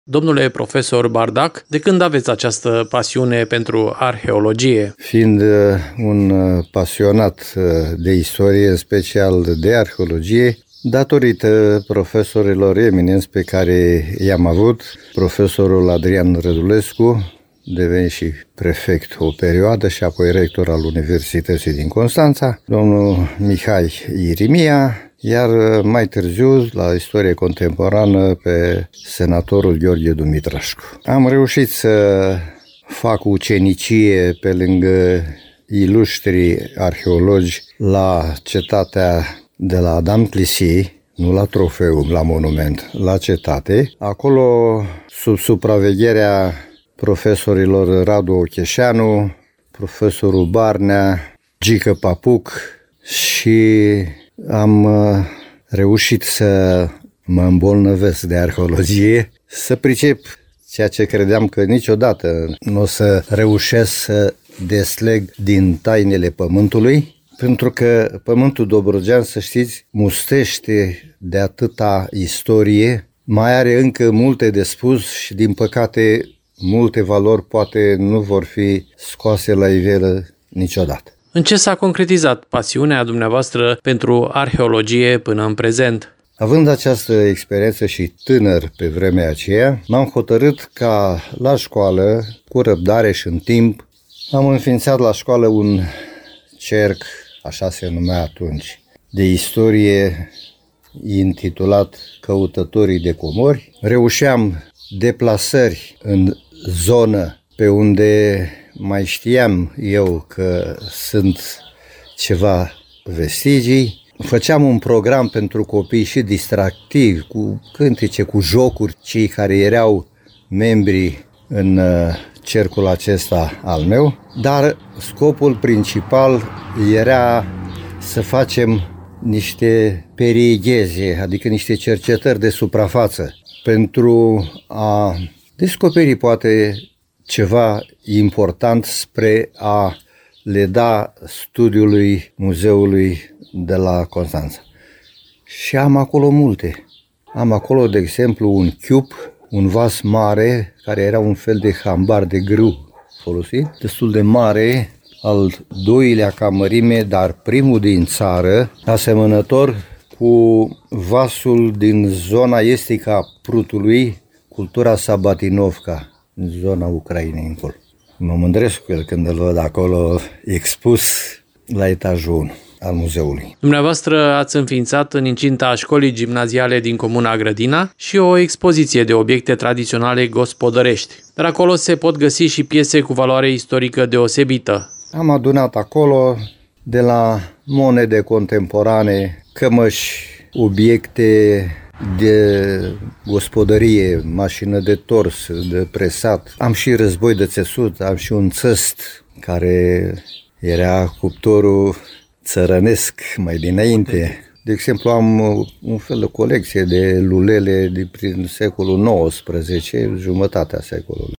Domnule profesor Bardac, de când aveți această pasiune pentru arheologie? Fiind un pasionat de istorie, în special de arheologie, datorită profesorilor eminenți pe care i-am avut, profesorul Adrian Rădulescu, devenit și prefect o perioadă și apoi rector al Universității din Constanța, domnul Mihai Irimia, iar mai târziu, la istorie contemporană, pe senatorul Gheorghe Dumitrașcu. Am reușit să fac ucenicie pe lângă ilustri arheologi la cetatea de la Adam Clisi, nu la trofeu, la monument, la cetate. Acolo, sub supravegherea profesorilor Radu Ocheșanu, profesorul Barnea, Gică Papuc, și am reușit să mă îmbolnăvesc de arheologie, să pricep ceea ce credeam că niciodată nu o să reușesc să desleg din tainele pământului, pentru că pământul dobrogean, să știți, mustește de atâta istorie, mai are încă multe de spus și, din păcate, multe valori poate nu vor fi scoase la iveală niciodată. În ce s-a concretizat pasiunea dumneavoastră pentru arheologie până în prezent? Având această experiență și tânăr pe vremea aceea, m-am hotărât ca la școală, cu răbdare și în timp, am înființat la școală un cerc, așa se numea atunci, de istorie intitulat Căutătorii de Comori. Reușeam deplasări în zonă pe unde mai știam eu că sunt ceva vestigii. Făceam un program pentru copii și distractiv, cu cântece, cu jocuri, cei care erau membri în cercul acesta al meu, dar scopul principal era să facem niște periegeze, adică niște cercetări de suprafață, pentru a descoperi poate ceva important spre a le da studiului muzeului de la Constanța. Și am acolo multe. Am acolo, de exemplu, un chiup, un vas mare, care era un fel de hambar de grâu folosit, destul de mare, al doilea ca mărime, dar primul din țară, asemănător cu vasul din zona estică a Prutului, cultura Sabatinovka, în zona Ucrainei încolo. Mă mândresc cu el când îl văd acolo expus la etajul 1 al muzeului. Dumneavoastră ați înființat în incinta școlii gimnaziale din comuna Grădina și o expoziție de obiecte tradiționale gospodărești. Dar acolo se pot găsi și piese cu valoare istorică deosebită. Am adunat acolo de la monede contemporane, cămăși, obiecte de gospodărie, mașină de tors, de presat. Am și război de țesut, am și un țăst care era cuptorul țărănesc mai dinainte. De exemplu, am un fel de colecție de lulele prin secolul XIX, jumătatea secolului.